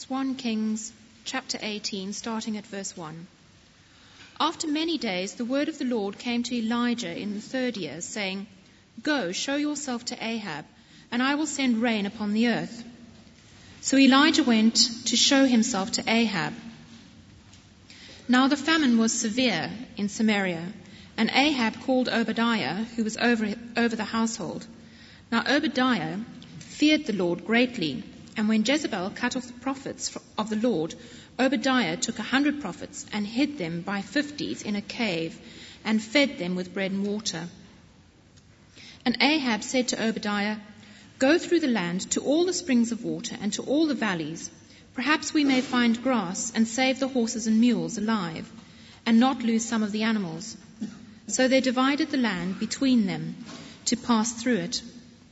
It's 1 Kings chapter 18, starting at verse 1. After many days, the word of the Lord came to Elijah in the 3rd year, saying, "Go, show yourself to Ahab, and I will send rain upon the earth." So Elijah went to show himself to Ahab. Now the famine was severe in Samaria, and Ahab called Obadiah, who was over the household. Now Obadiah feared the Lord greatly, and when Jezebel cut off the prophets of the Lord, Obadiah took 100 prophets and hid them by 50s in a cave and fed them with bread and water. And Ahab said to Obadiah, "Go through the land to all the springs of water and to all the valleys. Perhaps we may find grass and save the horses and mules alive and not lose some of the animals." So they divided the land between them to pass through it.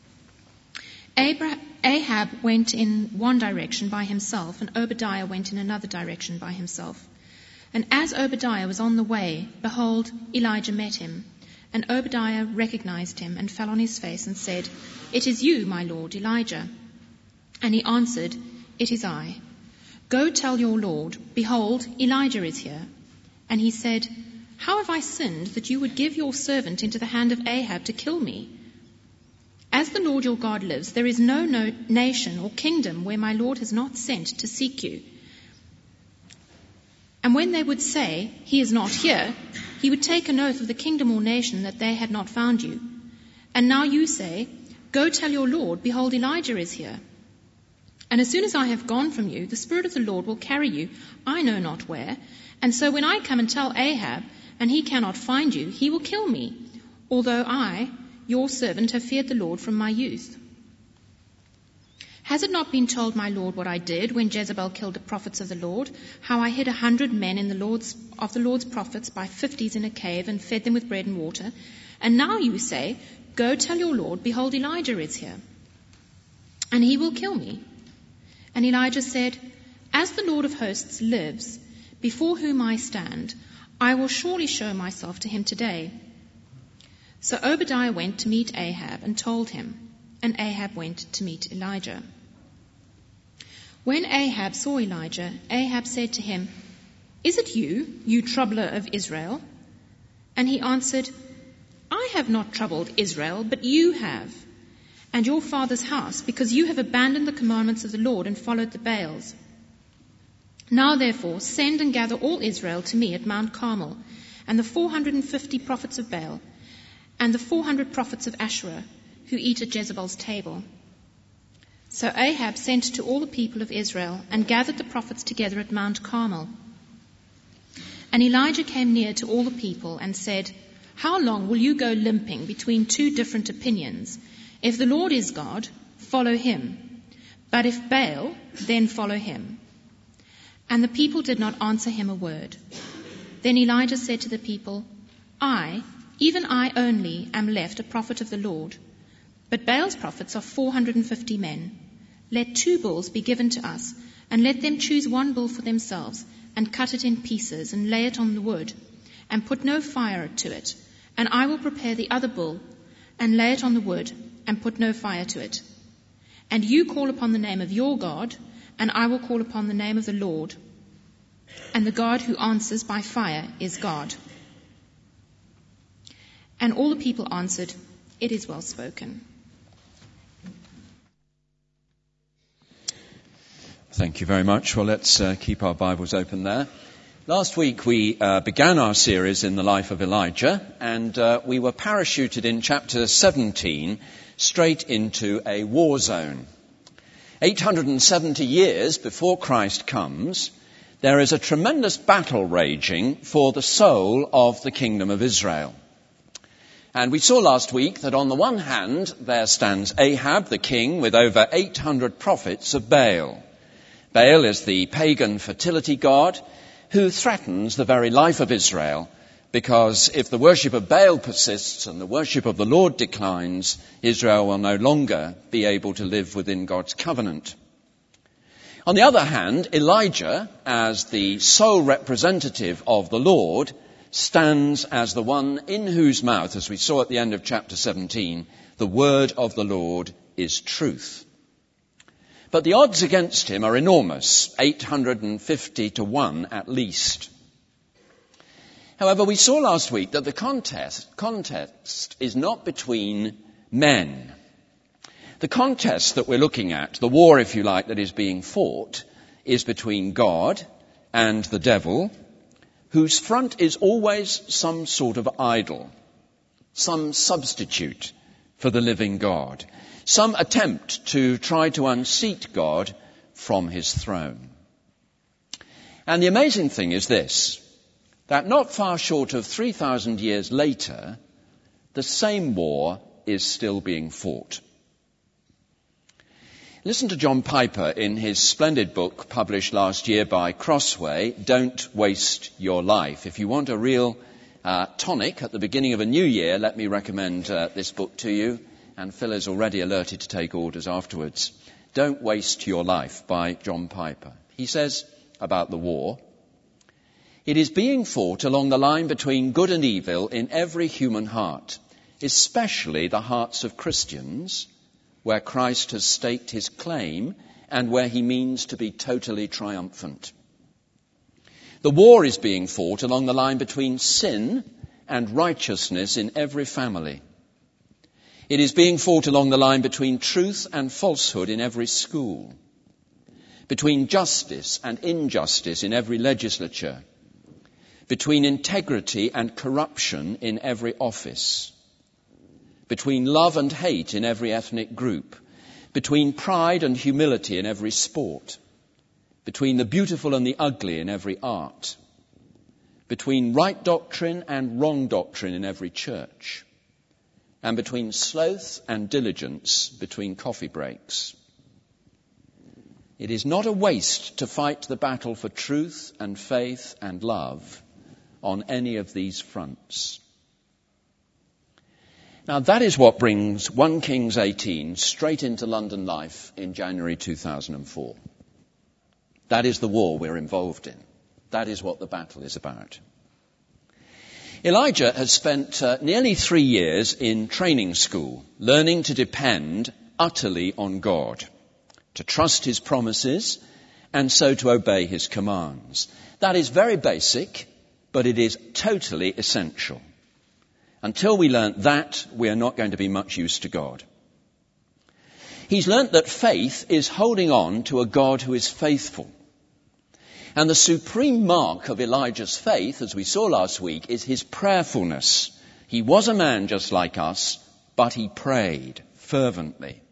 Ahab went in one direction by himself, and Obadiah went in another direction by himself. And as Obadiah was on the way, behold, Elijah met him. And Obadiah recognized him and fell on his face and said, "It is you, my lord, Elijah." And he answered, "It is I. Go tell your lord, behold, Elijah is here." And he said, "How have I sinned that you would give your servant into the hand of Ahab to kill me? As the Lord your God lives, there is no nation or kingdom where my Lord has not sent to seek you." And when they would say, "He is not here," he would take an oath of the kingdom or nation that they had not found you. And now you say, "Go tell your Lord, behold, Elijah is here." And as soon as I have gone from you, the Spirit of the Lord will carry you, I know not where. And so when I come and tell Ahab, and he cannot find you, he will kill me, although I, your servant, have feared the Lord from my youth. Has it not been told my Lord what I did when Jezebel killed the prophets of the Lord, how I hid 100 men of the Lord's prophets by 50s in a cave and fed them with bread and water? And now you say, "Go tell your Lord, behold, Elijah is here, and he will kill me." And Elijah said, "As the Lord of hosts lives, before whom I stand, I will surely show myself to him today." So Obadiah went to meet Ahab and told him, and Ahab went to meet Elijah. When Ahab saw Elijah, Ahab said to him, "Is it you, you troubler of Israel?" And he answered, "I have not troubled Israel, but you have, and your father's house, because you have abandoned the commandments of the Lord and followed the Baals. Now therefore send and gather all Israel to me at Mount Carmel, and the 450 prophets of Baal, and the 400 prophets of Asherah, who eat at Jezebel's table." So Ahab sent to all the people of Israel and gathered the prophets together at Mount Carmel. And Elijah came near to all the people and said, "How long will you go limping between two different opinions? If the Lord is God, follow him. But if Baal, then follow him." And the people did not answer him a word. Then Elijah said to the people, "I, even I only, am left a prophet of the Lord. But Baal's prophets are 450 men. Let 2 bulls be given to us, and let them choose 1 bull for themselves, and cut it in pieces, and lay it on the wood, and put no fire to it. And I will prepare the other bull, and lay it on the wood, and put no fire to it. And you call upon the name of your God, and I will call upon the name of the Lord. And the God who answers by fire is God." And all the people answered, "It is well spoken." Thank you very much. Well, let's keep our Bibles open there. Last week we began our series in the life of Elijah, and we were parachuted in chapter 17 straight into a war zone. 870 years before Christ comes, there is a tremendous battle raging for the soul of the kingdom of Israel. And we saw last week that on the one hand, there stands Ahab, the king, with over 800 prophets of Baal. Baal is the pagan fertility god who threatens the very life of Israel, because if the worship of Baal persists and the worship of the Lord declines, Israel will no longer be able to live within God's covenant. On the other hand, Elijah, as the sole representative of the Lord, stands as the one in whose mouth, as we saw at the end of chapter 17, the word of the Lord is truth. But the odds against him are enormous, 850 to 1 at least. However, we saw last week that the contest is not between men. The contest that we're looking at, the war, if you like, that is being fought, is between God and the devil, whose front is always some sort of idol, some substitute for the living God, some attempt to try to unseat God from his throne. And the amazing thing is this, that not far short of 3,000 years later, the same war is still being fought. Listen to John Piper in his splendid book published last year by Crossway, Don't Waste Your Life. If you want a real tonic at the beginning of a new year, let me recommend this book to you. And Phil is already alerted to take orders afterwards. Don't Waste Your Life by John Piper. He says about the war, it is being fought along the line between good and evil in every human heart, especially the hearts of Christians, where Christ has staked his claim and where he means to be totally triumphant. The war is being fought along the line between sin and righteousness in every family. It is being fought along the line between truth and falsehood in every school, between justice and injustice in every legislature, between integrity and corruption in every office, between love and hate in every ethnic group, between pride and humility in every sport, between the beautiful and the ugly in every art, between right doctrine and wrong doctrine in every church, and between sloth and diligence between coffee breaks. It is not a waste to fight the battle for truth and faith and love on any of these fronts. Now that is what brings 1 Kings 18 straight into London life in January 2004. That is the war we're involved in. That is what the battle is about. Elijah has spent nearly 3 years in training school, learning to depend utterly on God, to trust his promises, and so to obey his commands. That is very basic, but it is totally essential. Until we learn that, we are not going to be much use to God. He's learnt that faith is holding on to a God who is faithful. And the supreme mark of Elijah's faith, as we saw last week, is his prayerfulness. He was a man just like us, but he prayed fervently.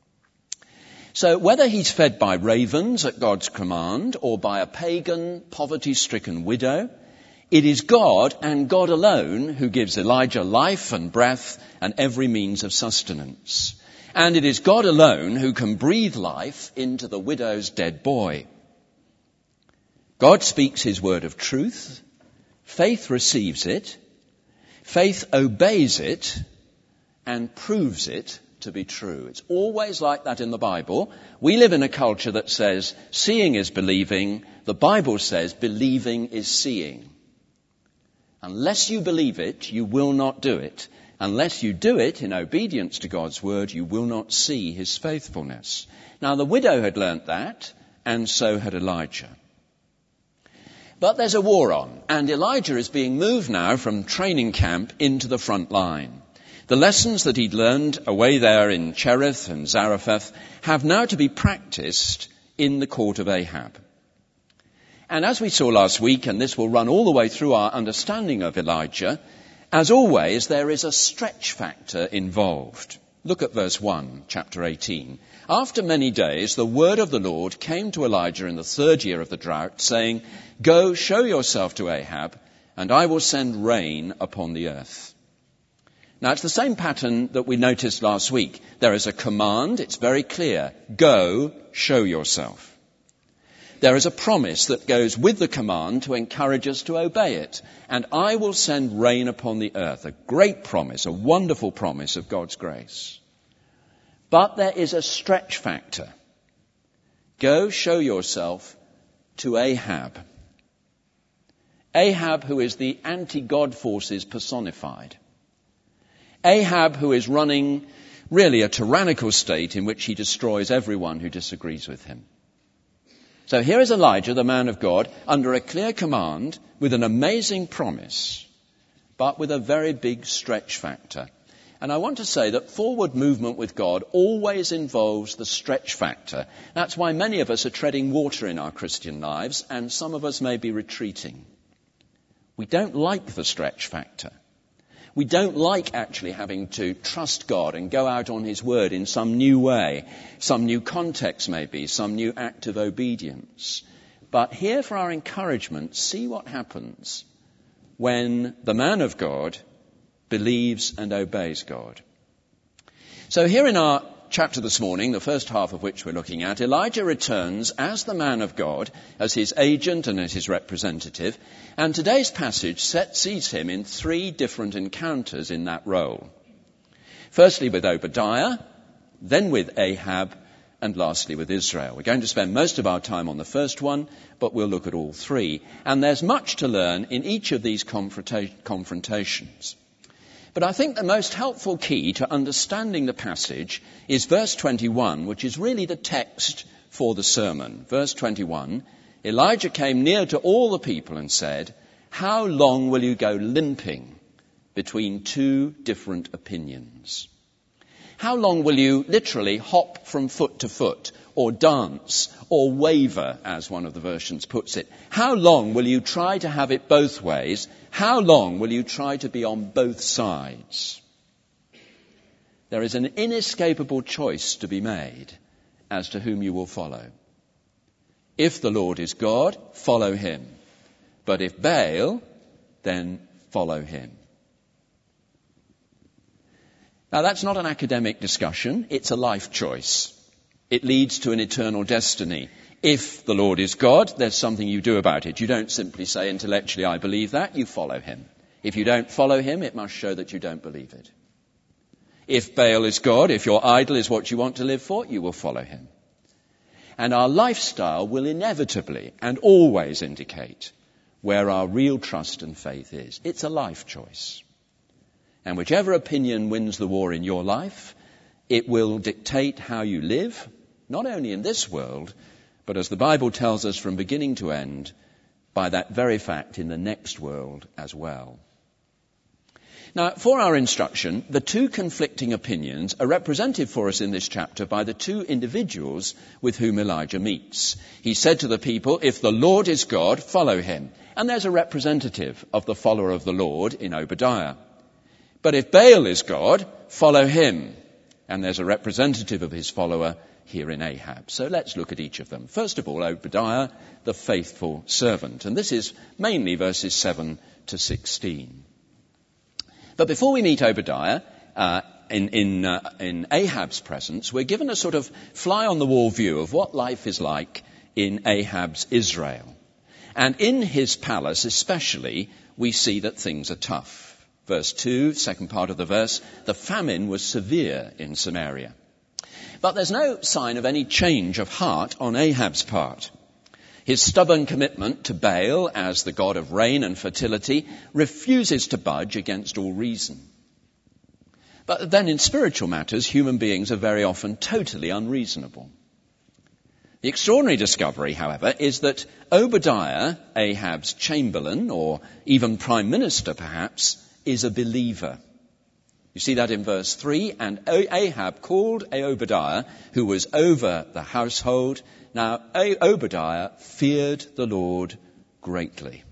So whether he's fed by ravens at God's command or by a pagan, poverty-stricken widow, it is God and God alone who gives Elijah life and breath and every means of sustenance. And it is God alone who can breathe life into the widow's dead boy. God speaks his word of truth, faith receives it, faith obeys it, and proves it to be true. It's always like that in the Bible. We live in a culture that says seeing is believing. The Bible says believing is seeing. Unless you believe it, you will not do it. Unless you do it in obedience to God's word, you will not see his faithfulness. Now the widow had learnt that, and so had Elijah. But there's a war on, and Elijah is being moved now from training camp into the front line. The lessons that he'd learned away there in Cherith and Zarephath have now to be practiced in the court of Ahab. And as we saw last week, and this will run all the way through our understanding of Elijah, as always, there is a stretch factor involved. Look at verse 1, chapter 18. After many days, the word of the Lord came to Elijah in the 3rd year of the drought, saying, Go, show yourself to Ahab, and I will send rain upon the earth. Now, it's the same pattern that we noticed last week. There is a command, it's very clear. Go, show yourself. There is a promise that goes with the command to encourage us to obey it. And I will send rain upon the earth. A great promise, a wonderful promise of God's grace. But there is a stretch factor. Go show yourself to Ahab. Ahab, who is the anti-God forces personified. Ahab, who is running really a tyrannical state in which he destroys everyone who disagrees with him. So here is Elijah, the man of God, under a clear command with an amazing promise, but with a very big stretch factor. And I want to say that forward movement with God always involves the stretch factor. That's why many of us are treading water in our Christian lives, and some of us may be retreating. We don't like the stretch factor. We don't like actually having to trust God and go out on his word in some new way, some new context maybe, some new act of obedience. But here for our encouragement, see what happens when the man of God believes and obeys God. So here in our chapter this morning, the first half of which we're looking at, Elijah returns as the man of God, as his agent and as his representative, and today's passage sees him in 3 different encounters in that role. Firstly with Obadiah, then with Ahab, and lastly with Israel. We're going to spend most of our time on the first one, but we'll look at all 3. And there's much to learn in each of these confrontations. But I think the most helpful key to understanding the passage is verse 21, which is really the text for the sermon. Verse 21, Elijah came near to all the people and said, "How long will you go limping between 2 different opinions? How long will you literally hop from foot to foot, or dance, or waver, as one of the versions puts it? How long will you try to have it both ways? How long will you try to be on both sides?" There is an inescapable choice to be made as to whom you will follow. If the Lord is God, follow him. But if Baal, then follow him. Now that's not an academic discussion, it's a life choice. It leads to an eternal destiny. If the Lord is God, there's something you do about it. You don't simply say intellectually, I believe that, you follow him. If you don't follow him, it must show that you don't believe it. If Baal is God, if your idol is what you want to live for, you will follow him. And our lifestyle will inevitably and always indicate where our real trust and faith is. It's a life choice. And whichever opinion wins the war in your life, it will dictate how you live, not only in this world, but as the Bible tells us from beginning to end, by that very fact in the next world as well. Now, for our instruction, the 2 conflicting opinions are represented for us in this chapter by the 2 individuals with whom Elijah meets. He said to the people, if the Lord is God, follow him. And there's a representative of the follower of the Lord in Obadiah. But if Baal is God, follow him. And there's a representative of his follower here in Ahab. So let's look at each of them. First of all, Obadiah, the faithful servant. And this is mainly verses 7 to 16. But before we meet Obadiah, in Ahab's presence, we're given a sort of fly-on-the-wall view of what life is like in Ahab's Israel. And in his palace especially, we see that things are tough. Verse 2, second part of the verse, the famine was severe in Samaria. But there's no sign of any change of heart on Ahab's part. His stubborn commitment to Baal as the god of rain and fertility refuses to budge against all reason. But then in spiritual matters, human beings are very often totally unreasonable. The extraordinary discovery, however, is that Obadiah, Ahab's chamberlain, or even prime minister perhaps, is a believer. You see that in verse 3, and Ahab called Obadiah, who was over the household. Now, Obadiah feared the Lord greatly.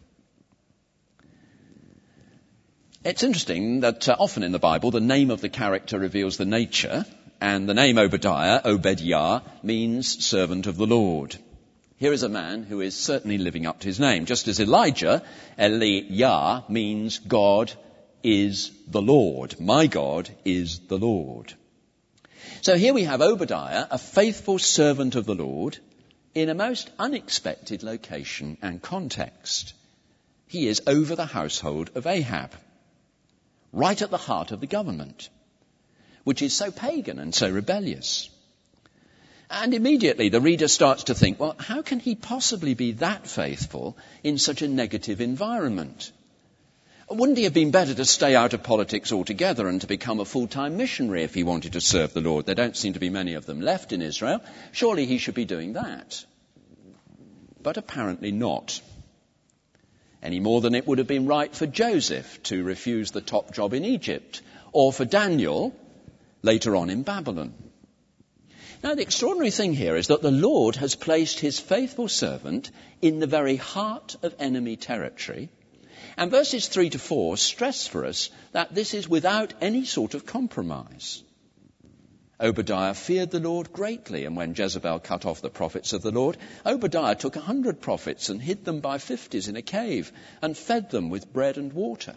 It's interesting that often in the Bible, the name of the character reveals the nature, and the name Obadiah, Obadiah, means servant of the Lord. Here is a man who is certainly living up to his name. Just as Elijah, Eliyah, means God is the Lord. My God is the Lord. So here we have Obadiah, a faithful servant of the Lord, in a most unexpected location and context. He is over the household of Ahab, right at the heart of the government, which is so pagan and so rebellious. And immediately the reader starts to think, well, how can he possibly be that faithful in such a negative environment? Wouldn't he have been better to stay out of politics altogether and to become a full-time missionary if he wanted to serve the Lord? There don't seem to be many of them left in Israel. Surely he should be doing that. But apparently not. Any more than it would have been right for Joseph to refuse the top job in Egypt, or for Daniel later on in Babylon. Now, the extraordinary thing here is that the Lord has placed his faithful servant in the very heart of enemy territory. And verses 3 to 4 stress for us that this is without any sort of compromise. Obadiah feared the Lord greatly, and when Jezebel cut off the prophets of the Lord, Obadiah took 100 prophets and hid them by 50s in a cave and fed them with bread and water.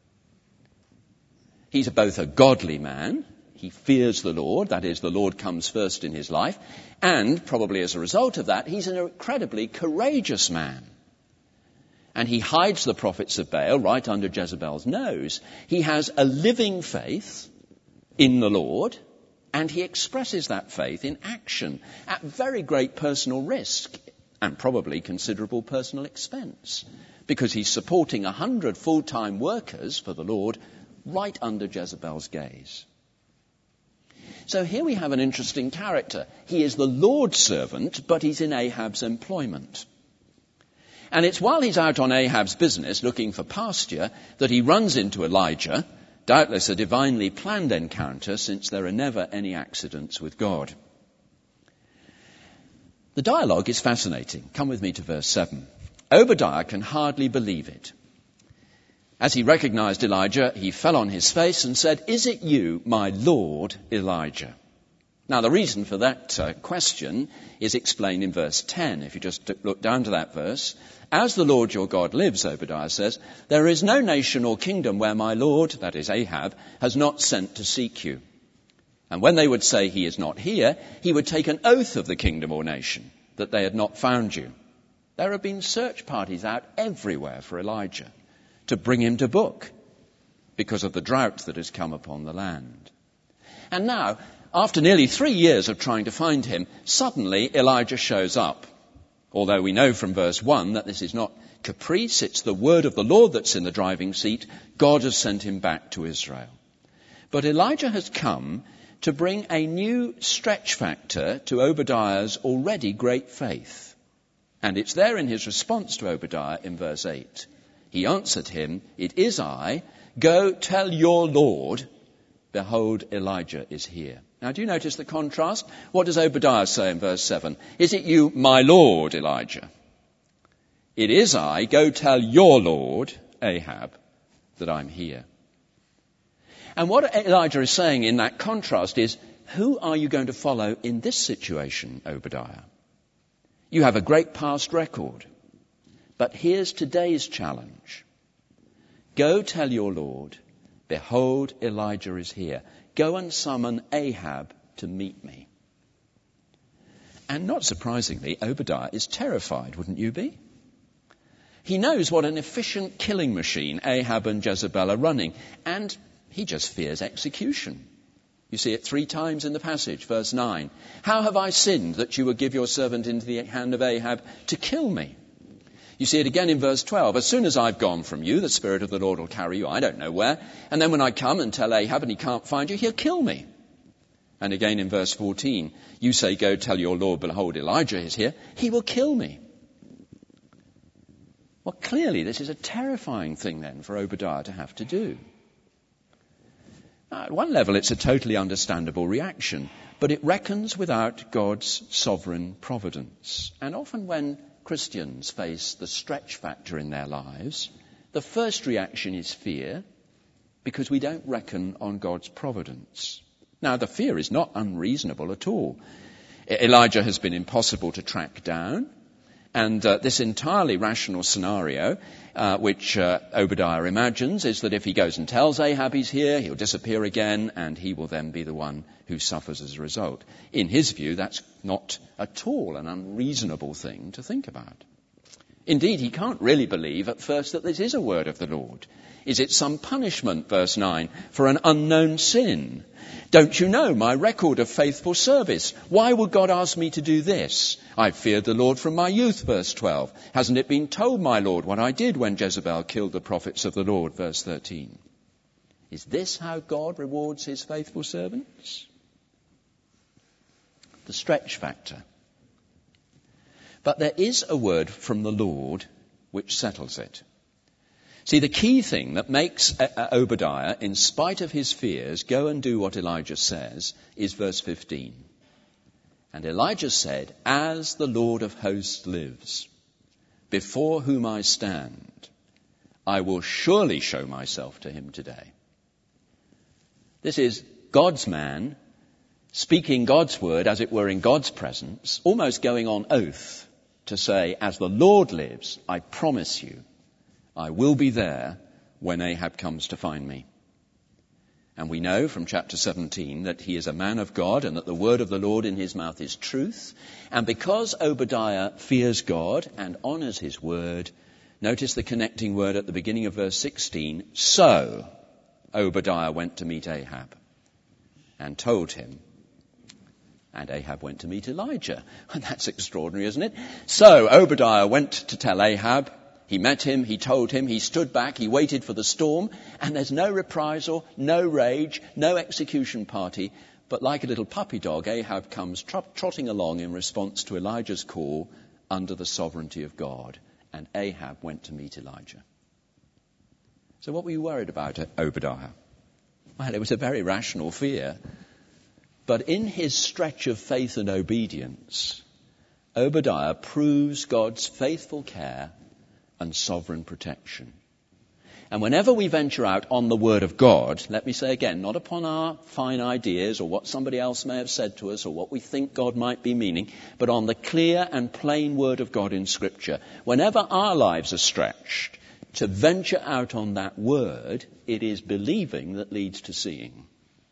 He's both a godly man, he fears the Lord, that is, the Lord comes first in his life, and probably as a result of that, he's an incredibly courageous man. And he hides the prophets of Baal right under Jezebel's nose. He has a living faith in the Lord, and he expresses that faith in action at very great personal risk and probably considerable personal expense, because he's supporting 100 full-time workers for the Lord right under Jezebel's gaze. So here we have an interesting character. He is the Lord's servant, but he's in Ahab's employment. And it's while he's out on Ahab's business looking for pasture that he runs into Elijah, doubtless a divinely planned encounter, since there are never any accidents with God. The dialogue is fascinating. Come with me to verse 7. Obadiah can hardly believe it. As he recognized Elijah, he fell on his face and said, "Is it you, my Lord Elijah?" Now, the reason for that question is explained in verse 10. If you just look down to that verse, "As the Lord your God lives," Obadiah says, "there is no nation or kingdom where my Lord," that is Ahab, "has not sent to seek you." And when they would say he is not here, he would take an oath of the kingdom or nation that they had not found you. There have been search parties out everywhere for Elijah to bring him to book because of the drought that has come upon the land. And now, after nearly 3 years of trying to find him, suddenly Elijah shows up. Although we know from verse 1 that this is not caprice, it's the word of the Lord that's in the driving seat. God has sent him back to Israel. But Elijah has come to bring a new stretch factor to Obadiah's already great faith. And it's there in his response to Obadiah in verse 8. He answered him, "It is I. Go tell your Lord, behold, Elijah is here." Now, do you notice the contrast? What does Obadiah say in verse 7? "Is it you, my Lord, Elijah?" "It is I. Go tell your Lord, Ahab, that I'm here." And what Elijah is saying in that contrast is, who are you going to follow in this situation, Obadiah? You have a great past record. But here's today's challenge. Go tell your Lord, behold, Elijah is here. Go and summon Ahab to meet me. And not surprisingly, Obadiah is terrified, wouldn't you be? He knows what an efficient killing machine Ahab and Jezebel are running, and he just fears execution. You see it 3 times in the passage, verse 9. "How have I sinned that you would give your servant into the hand of Ahab to kill me?" You see it again in verse 12. "As soon as I've gone from you, the Spirit of the Lord will carry you, I don't know where. And then when I come and tell Ahab and he can't find you, he'll kill me." And again in verse 14, "You say, go tell your Lord, behold, Elijah is here. He will kill me." Well, clearly this is a terrifying thing then for Obadiah to have to do. Now, at one level, it's a totally understandable reaction, but it reckons without God's sovereign providence. And often when Christians face the stretch factor in their lives, the first reaction is fear, because we don't reckon on God's providence. Now, the fear is not unreasonable at all. Elijah has been impossible to track down, and this entirely rational scenario, which Obadiah imagines, is that if he goes and tells Ahab he's here, he'll disappear again, and he will then be the one who suffers as a result. In his view, that's not at all an unreasonable thing to think about. Indeed, he can't really believe at first that this is a word of the Lord. Is it some punishment, verse 9, for an unknown sin? Don't you know my record of faithful service? Why would God ask me to do this? I've feared the Lord from my youth, verse 12. Hasn't it been told, my Lord, what I did when Jezebel killed the prophets of the Lord, verse 13? Is this how God rewards his faithful servants? The stretch factor. But there is a word from the Lord which settles it. See, the key thing that makes Obadiah, in spite of his fears, go and do what Elijah says is verse 15. And Elijah said, as the Lord of hosts lives, before whom I stand, I will surely show myself to him today. This is God's man speaking God's word, as it were, in God's presence, almost going on oath to say, as the Lord lives, I promise you, I will be there when Ahab comes to find me. And we know from chapter 17 that he is a man of God and that the word of the Lord in his mouth is truth. And because Obadiah fears God and honors his word, notice the connecting word at the beginning of verse 16. So Obadiah went to meet Ahab and told him. And Ahab went to meet Elijah. And that's extraordinary, isn't it? So Obadiah went to tell Ahab. He met him, he told him, he stood back, he waited for the storm, and there's no reprisal, no rage, no execution party. But like a little puppy dog, Ahab comes trotting along in response to Elijah's call under the sovereignty of God. And Ahab went to meet Elijah. So what were you worried about, Obadiah? Well, it was a very rational fear. But in his stretch of faith and obedience, Obadiah proves God's faithful care and sovereign protection. And whenever we venture out on the word of God, let me say again, not upon our fine ideas or what somebody else may have said to us or what we think God might be meaning, but on the clear and plain word of God in Scripture, whenever our lives are stretched to venture out on that word, it is believing that leads to seeing.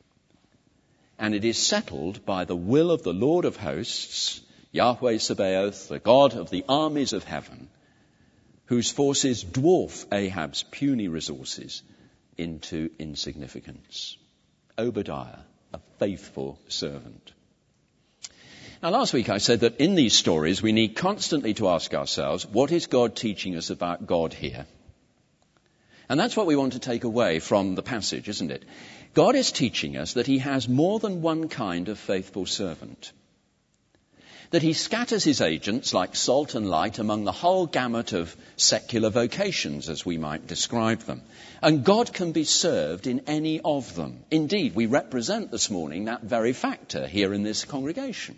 And it is settled by the will of the Lord of hosts, Yahweh Sabaoth, the God of the armies of heaven, whose forces dwarf Ahab's puny resources into insignificance. Obadiah, a faithful servant. Now, last week I said that in these stories we need constantly to ask ourselves, what is God teaching us about God here? And that's what we want to take away from the passage, isn't it? God is teaching us that he has more than one kind of faithful servant. That he scatters his agents like salt and light among the whole gamut of secular vocations, as we might describe them. And God can be served in any of them. Indeed, we represent this morning that very factor here in this congregation.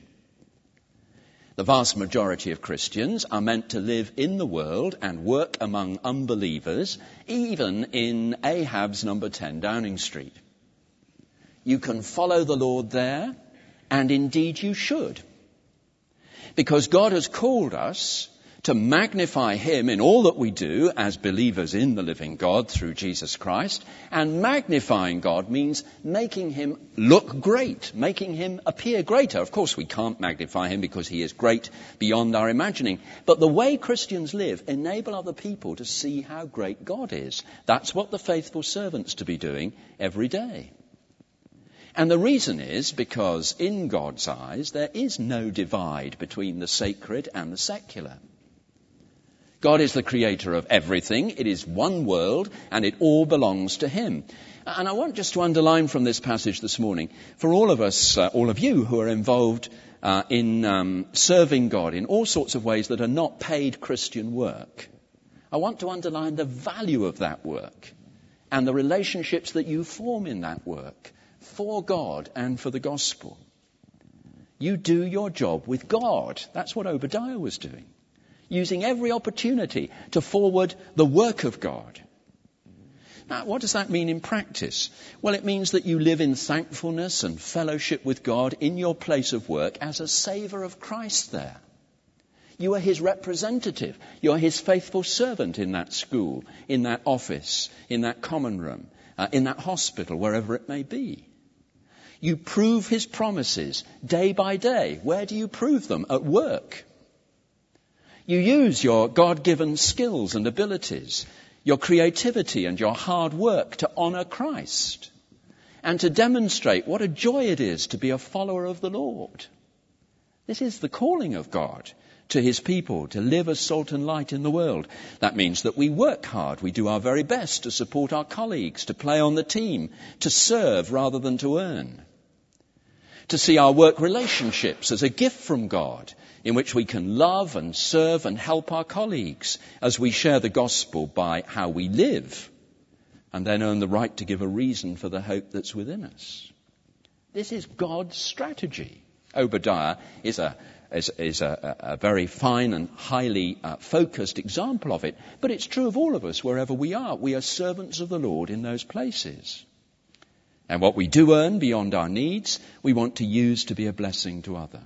The vast majority of Christians are meant to live in the world and work among unbelievers, even in Ahab's number 10 Downing Street. You can follow the Lord there, and indeed you should. Because God has called us to magnify him in all that we do as believers in the living God through Jesus Christ. And magnifying God means making him look great, making him appear greater. Of course, we can't magnify him because he is great beyond our imagining. But the way Christians live enable other people to see how great God is. That's what the faithful servant's to be doing every day. And the reason is because in God's eyes there is no divide between the sacred and the secular. God is the creator of everything. It is one world and it all belongs to him. And I want just to underline from this passage this morning, for all of us, all of you who are involved in serving God in all sorts of ways that are not paid Christian work, I want to underline the value of that work and the relationships that you form in that work for God and for the gospel. You do your job with God. That's what Obadiah was doing. Using every opportunity to forward the work of God. Now, what does that mean in practice? Well, it means that you live in thankfulness and fellowship with God in your place of work as a savour of Christ there. You are his representative. You are his faithful servant in that school, in that office, in that common room, in that hospital, wherever it may be. You prove his promises day by day. Where do you prove them? At work. You use your God-given skills and abilities, your creativity and your hard work to honor Christ and to demonstrate what a joy it is to be a follower of the Lord. This is the calling of God to his people, to live as salt and light in the world. That means that we work hard, we do our very best to support our colleagues, to play on the team, to serve rather than to earn. To see our work relationships as a gift from God, in which we can love and serve and help our colleagues as we share the gospel by how we live, and then earn the right to give a reason for the hope that's within us. This is God's strategy. Obadiah is a very fine and highly focused example of it. But it's true of all of us wherever we are. We are servants of the Lord in those places. And what we do earn beyond our needs, we want to use to be a blessing to others.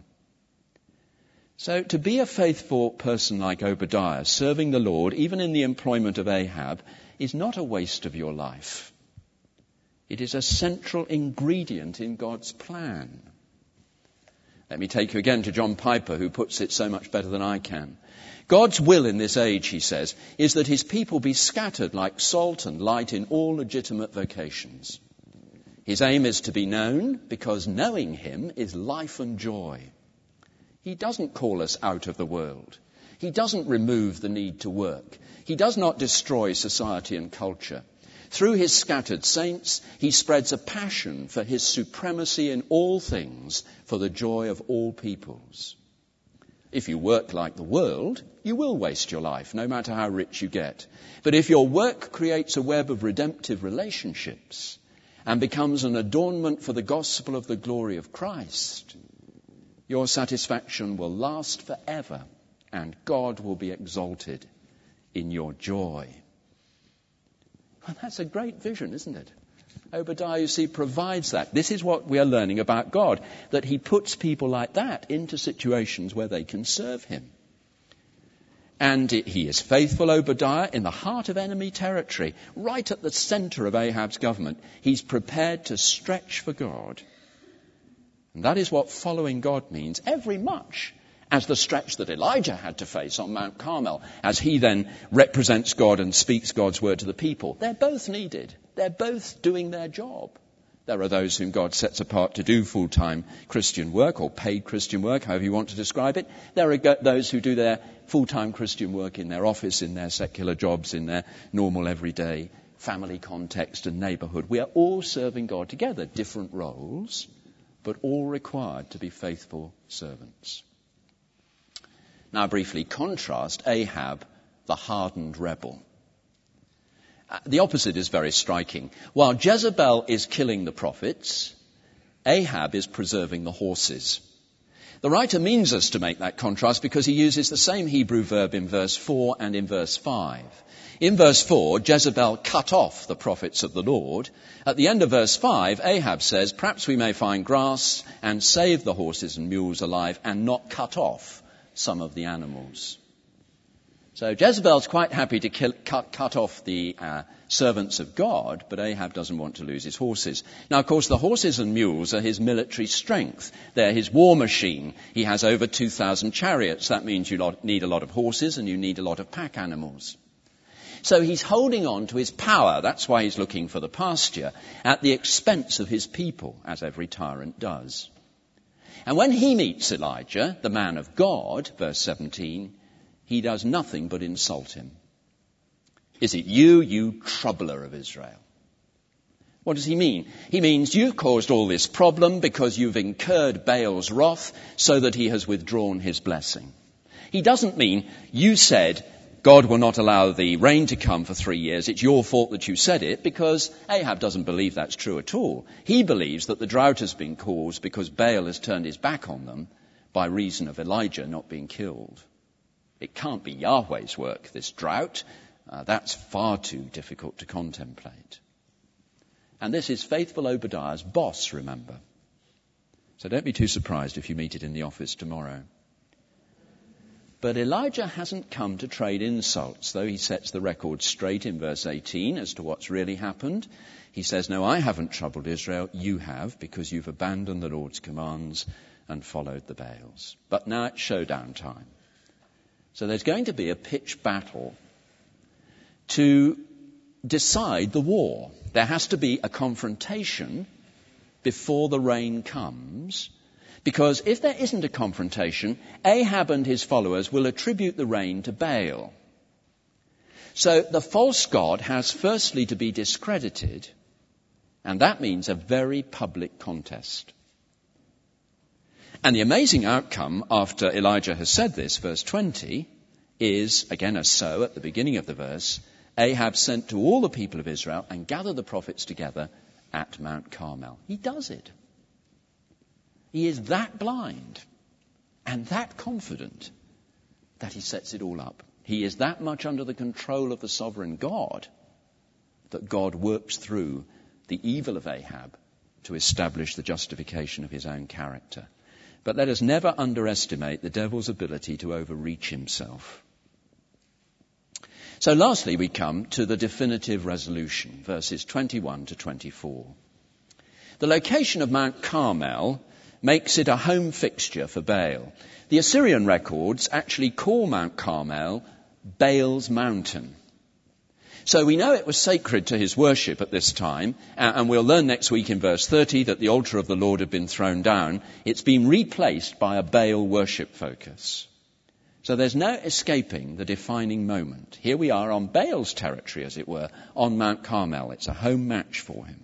So to be a faithful person like Obadiah, serving the Lord, even in the employment of Ahab, is not a waste of your life. It is a central ingredient in God's plan. Let me take you again to John Piper, who puts it so much better than I can. God's will in this age, he says, is that his people be scattered like salt and light in all legitimate vocations. His aim is to be known because knowing him is life and joy. He doesn't call us out of the world. He doesn't remove the need to work. He does not destroy society and culture. Through his scattered saints, he spreads a passion for his supremacy in all things for the joy of all peoples. If you work like the world, you will waste your life, no matter how rich you get. But if your work creates a web of redemptive relationships and becomes an adornment for the gospel of the glory of Christ, your satisfaction will last forever and God will be exalted in your joy. Well, that's a great vision, isn't it? Obadiah, you see, provides that. This is what we are learning about God, that he puts people like that into situations where they can serve him. And he is faithful, Obadiah, in the heart of enemy territory, right at the center of Ahab's government. He's prepared to stretch for God. And that is what following God means, every much as the stretch that Elijah had to face on Mount Carmel, as he then represents God and speaks God's word to the people. They're both needed. They're both doing their job. There are those whom God sets apart to do full-time Christian work or paid Christian work, however you want to describe it. There are those who do their full-time Christian work in their office, in their secular jobs, in their normal everyday family context and neighborhood. We are all serving God together, different roles, but all required to be faithful servants. Now briefly contrast Ahab, the hardened rebel. The opposite is very striking. While Jezebel is killing the prophets, Ahab is preserving the horses. The writer means us to make that contrast because he uses the same Hebrew verb in verse 4 and in verse 5. In verse 4, Jezebel cut off the prophets of the Lord. At the end of verse 5, Ahab says, perhaps we may find grass and save the horses and mules alive and not cut off some of the animals. So Jezebel's quite happy to cut off the servants of God, but Ahab doesn't want to lose his horses. Now, of course, the horses and mules are his military strength. They're his war machine. He has over 2,000 chariots. That means you need a lot of horses and you need a lot of pack animals. So he's holding on to his power. That's why he's looking for the pasture at the expense of his people, as every tyrant does. And when he meets Elijah, the man of God, verse 17, he does nothing but insult him. Is it you, you troubler of Israel? What does he mean? He means you've caused all this problem because you've incurred Baal's wrath so that he has withdrawn his blessing. He doesn't mean you said God will not allow the rain to come for 3 years. It's your fault that you said it, because Ahab doesn't believe that's true at all. He believes that the drought has been caused because Baal has turned his back on them by reason of Elijah not being killed. It can't be Yahweh's work, this drought. That's far too difficult to contemplate. And this is faithful Obadiah's boss, remember. So don't be too surprised if you meet it in the office tomorrow. But Elijah hasn't come to trade insults, though he sets the record straight in verse 18 as to what's really happened. He says, no, I haven't troubled Israel, you have, because you've abandoned the Lord's commands and followed the Baals. But now it's showdown time. So there's going to be a pitched battle to decide the war. There has to be a confrontation before the rain comes, because if there isn't a confrontation, Ahab and his followers will attribute the rain to Baal. So the false god has firstly to be discredited, and that means a very public contest. And the amazing outcome after Elijah has said this, verse 20, is, again as so at the beginning of the verse, Ahab sent to all the people of Israel and gathered the prophets together at Mount Carmel. He does it. He is that blind and that confident that he sets it all up. He is that much under the control of the sovereign God that God works through the evil of Ahab to establish the justification of his own character. But let us never underestimate the devil's ability to overreach himself. So lastly, we come to the definitive resolution, verses 21 to 24. The location of Mount Carmel makes it a home fixture for Baal. The Assyrian records actually call Mount Carmel Baal's mountain. So we know it was sacred to his worship at this time, and we'll learn next week in verse 30 that the altar of the Lord had been thrown down. It's been replaced by a Baal worship focus. So there's no escaping the defining moment. Here we are on Baal's territory, as it were, on Mount Carmel. It's a home match for him.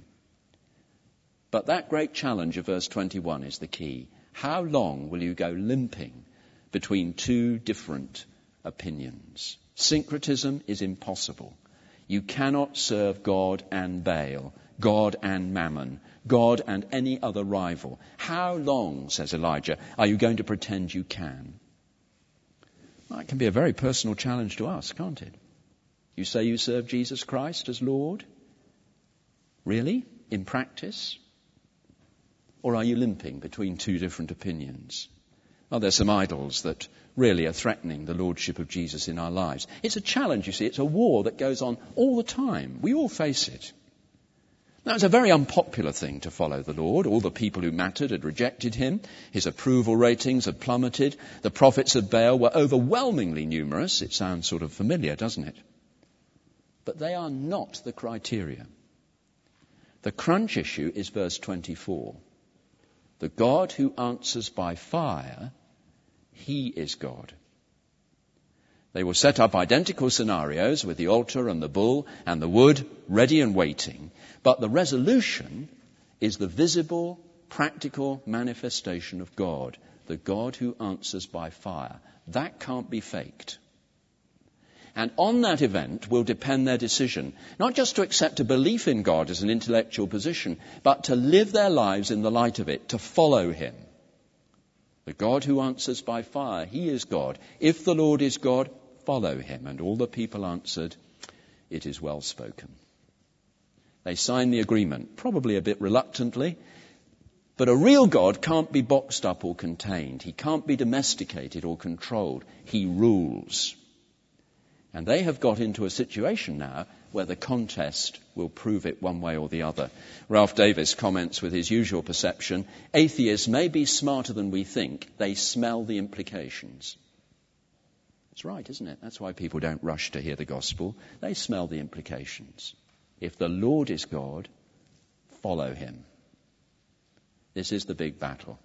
But that great challenge of verse 21 is the key. How long will you go limping between two different opinions? Syncretism is impossible. You cannot serve God and Baal, God and Mammon, God and any other rival. How long, says Elijah, are you going to pretend you can? Well, it can be a very personal challenge to us, can't it? You say you serve Jesus Christ as Lord? Really? In practice? Or are you limping between two different opinions? Well, there's some idols that really are threatening the lordship of Jesus in our lives. It's a challenge, you see. It's a war that goes on all the time. We all face it. Now, it's a very unpopular thing to follow the Lord. All the people who mattered had rejected him. His approval ratings had plummeted. The prophets of Baal were overwhelmingly numerous. It sounds sort of familiar, doesn't it? But they are not the criteria. The crunch issue is verse 24. The God who answers by fire, he is God. They will set up identical scenarios with the altar and the bull and the wood ready and waiting. But the resolution is the visible, practical manifestation of God, the God who answers by fire. That can't be faked. And on that event will depend their decision, not just to accept a belief in God as an intellectual position, but to live their lives in the light of it, to follow him. The God who answers by fire, he is God. If the Lord is God, follow him. And all the people answered, it is well spoken. They signed the agreement, probably a bit reluctantly, but a real God can't be boxed up or contained. He can't be domesticated or controlled. He rules. And they have got into a situation now where the contest will prove it one way or the other. Ralph Davis comments with his usual perception, atheists may be smarter than we think. They smell the implications. It's right, isn't it? That's why people don't rush to hear the gospel. They smell the implications. If the Lord is God, follow him. This is the big battle.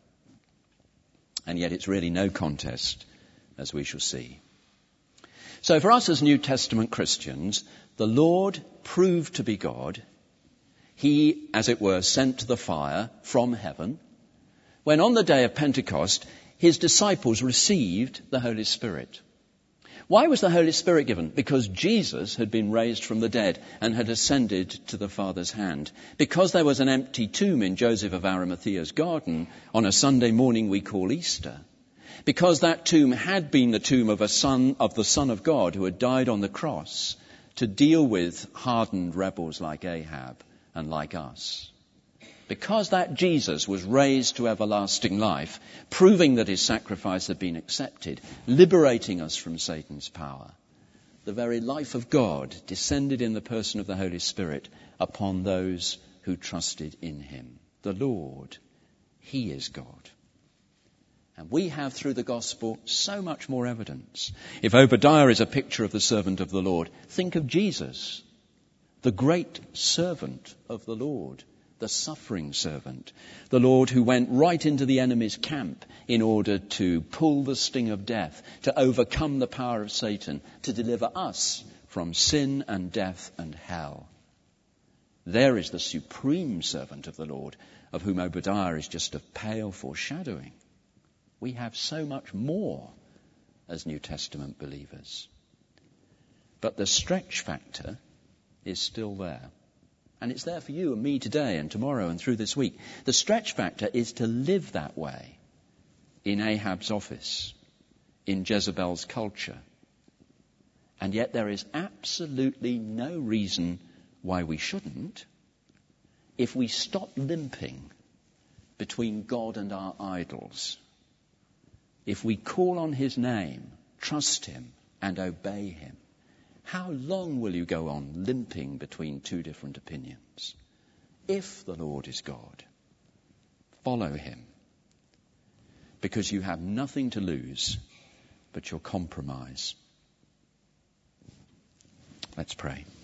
And yet it's really no contest, as we shall see. So for us as New Testament Christians, the Lord proved to be God. He, as it were, sent the fire from heaven, when on the day of Pentecost, his disciples received the Holy Spirit. Why was the Holy Spirit given? Because Jesus had been raised from the dead and had ascended to the Father's hand. Because there was an empty tomb in Joseph of Arimathea's garden on a Sunday morning we call Easter. Because that tomb had been the tomb of the Son of God who had died on the cross to deal with hardened rebels like Ahab and like us. Because that Jesus was raised to everlasting life, proving that his sacrifice had been accepted, liberating us from Satan's power, the very life of God descended in the person of the Holy Spirit upon those who trusted in him. The Lord, he is God. And we have, through the gospel, so much more evidence. If Obadiah is a picture of the servant of the Lord, think of Jesus, the great servant of the Lord, the suffering servant, the Lord who went right into the enemy's camp in order to pull the sting of death, to overcome the power of Satan, to deliver us from sin and death and hell. There is the supreme servant of the Lord, of whom Obadiah is just a pale foreshadowing. We have so much more as New Testament believers. But the stretch factor is still there. And it's there for you and me today and tomorrow and through this week. The stretch factor is to live that way in Ahab's office, in Jezebel's culture. And yet there is absolutely no reason why we shouldn't if we stop limping between God and our idols. If we call on his name, trust him and obey him. How long will you go on limping between two different opinions? If the Lord is God, follow him, because you have nothing to lose but your compromise. Let's pray.